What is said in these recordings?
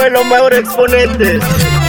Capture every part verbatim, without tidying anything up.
uno de los mejores exponentes.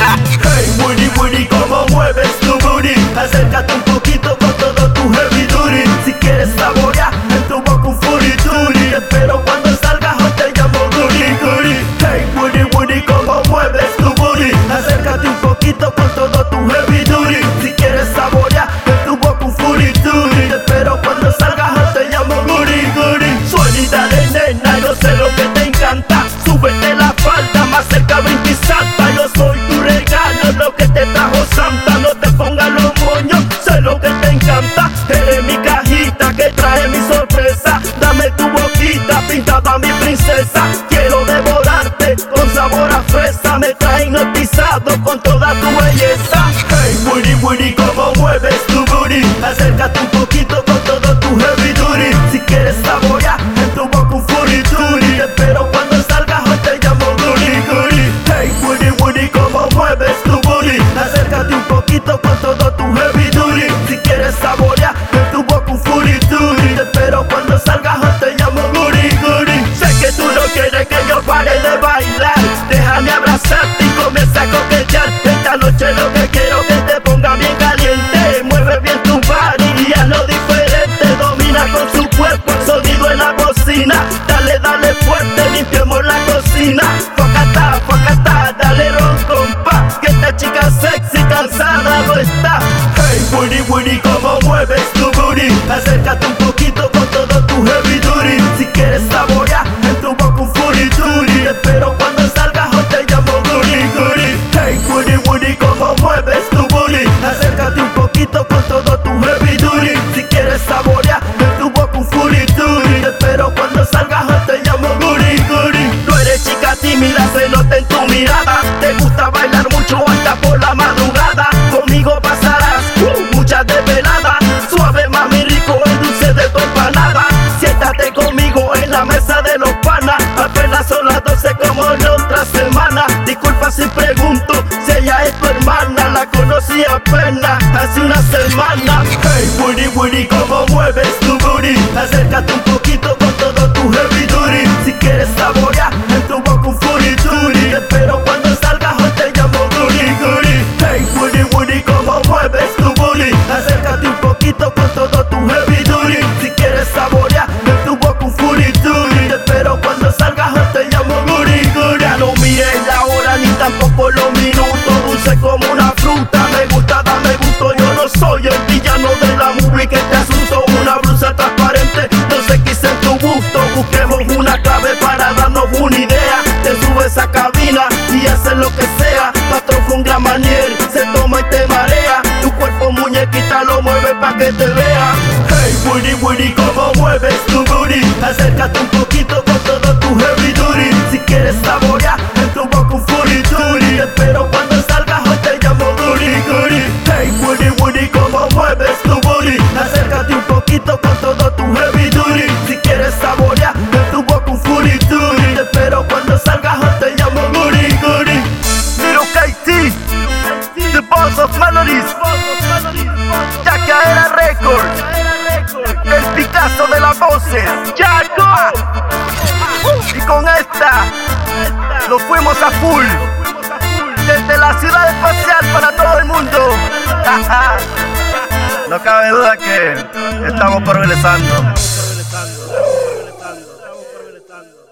Hey, Woody, Woody, ¿cómo mueves tu booty? Acércate un poquito con todo tu heavy duty. Si quieres saborear en tu boca un furituri, te espero cuando salgas o te llamo Goody Goody. Hey, Woody, Woody, ¿cómo mueves tu booty? Acércate un poquito con todo tu heavy duty. Si quieres saborear en tu boca un furituri, te espero cuando salgas o te llamo Goody Goody. Suelita de nena, yo sé lo que te encanta. Súbete la falda, más cerca brinca y salta. Yo soy tu regalo, lo que te trajo Santa. No te pongas los moños, sé lo que te encanta. Eres mi cajita que trae mi sorpresa. Dame tu boquita pintada mi princesa. Quiero devorarte con sabor a fresa. Me trae hipnotizado con toda tu belleza. Hey, Woody, Woody, ¿cómo mueves tu booty? Acércate un poquito con todo tu heavy duty. Si quieres saborear en tu boca un furituri, te espero cuando salgas o te llamo Goody Goody. Hey, Woody, Woody, ¿cómo mueves tu booty? Acércate un poquito con todo tu heavy duty. Si quieres saborear en tu boca un furituri, te espero cuando salgas o te llamo Goody Goody. Sé que tú no quieres que yo pare de bailar. Déjame abrazarte y comienza a coquetear. Esta noche lo que quiero es que te ponga bien caliente. Mueve bien tu body y hazlo diferente. Domina con su cuerpo el sonido en la bocina. Dale, dale fuerte, limpiemos la cocina. Focata, focata, dale ron compa, que esta chica sexy cansada no está. Hey, Woody, Woody, ¿cómo mueves tu booty? Acércate un poquito con todo tu heavy duty. Si quieres saborear en tu boca un furituri, te espero cuando salgas o te llamo Goody Goody. Hey, Woody, Woody, ¿cómo mueves tu booty? Acércate un poquito con todo tu heavy duty. Si quieres saborear en tu boca un furituri, te espero cuando salgas o te llamo Goody Goody. No eres chica tímida, se nota en tu mirada. Te gusta bailar mucho hasta por la madrugada. Conmigo pasarás uh, muchas desveladas. Suave, mami, rico, el dulce de tu empanada. Siéntate conmigo en la mesa de los panas. Apenas son las doce como la otra semana. Disculpa si pregunto si ella es tu hermana. La conocí apenas hace una semana. Hey, Woody, Woody, ¿cómo mueves tu booty? Acércate un poquito con todo tu heavy duty. Si quieres saborear en tu boca un furituri, te espero cuando salgas o te llamo Goody Goody. Hey, Woody, Woody, ¿cómo mueves tu booty? Acércate un poquito con todo tu heavy duty. Si quieres saborear en tu boca un furituri, te espero cuando salgas o te llamo Goody Goody. Ya no mires la hora ni tampoco los minutos. Dulce como una fruta, me gusta, dame gusto. Yo no soy el villano de la movie que te asusto. Una blusa transparente, no se quise en tu gusto. Busquemos una clave para darnos una idea. Te subes a cabina y haces lo que sea. Patrón con gran manier, se toma y te marea. Tu cuerpo muñequita lo mueve pa' que te vea. Hey, Woody, Woody, ¿cómo mueves tu booty? Acércate un poquito con todo tu heavy duty. Si quieres saborear en tu boca un furituri, te espero cuando salgas o te llamo Goody Goody. Hey, Woody, Woody, ¿cómo mueves tu booty? Acércate un poquito con todo tu heavy duty. Si quieres saborear en tu boca un furituri, te espero cuando salgas o te llamo Goody Goody. Little K T, the boss of melodies, Yacaera Records, el Picasso de las voces, Yaco. Y con esta nos fuimos a full, desde la ciudad espacial para todo el mundo. No cabe duda que estamos progresando.